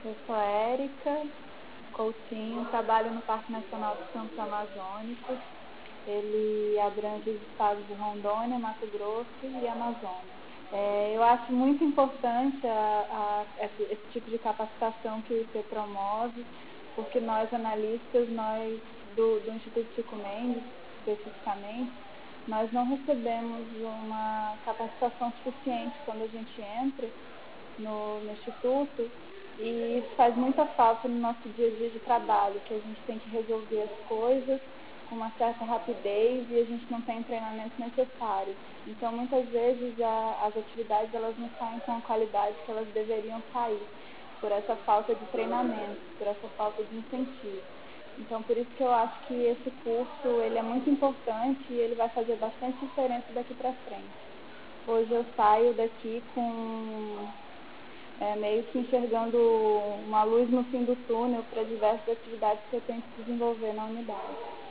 Eu sou Érica Coutinho, trabalho no Parque Nacional dos Campos Amazônicos. Ele abrange os estados de Rondônia, Mato Grosso e Amazônia. Eu acho muito importante esse tipo de capacitação que o IP promove, porque nós analistas, do Instituto Chico Mendes, especificamente, nós não recebemos uma capacitação suficiente quando a gente entra no Instituto, e isso faz muita falta no nosso dia a dia de trabalho, que a gente tem que resolver as coisas com uma certa rapidez e a gente não tem o treinamento necessário. Então, muitas vezes, as atividades elas não saem com a qualidade que elas deveriam sair, por essa falta de treinamento, por essa falta de incentivo. Então, por isso que eu acho que esse curso ele é muito importante e ele vai fazer bastante diferença daqui para frente. Hoje eu saio daqui com meio que enxergando uma luz no fim do túnel para diversas atividades que eu tenho que desenvolver na unidade.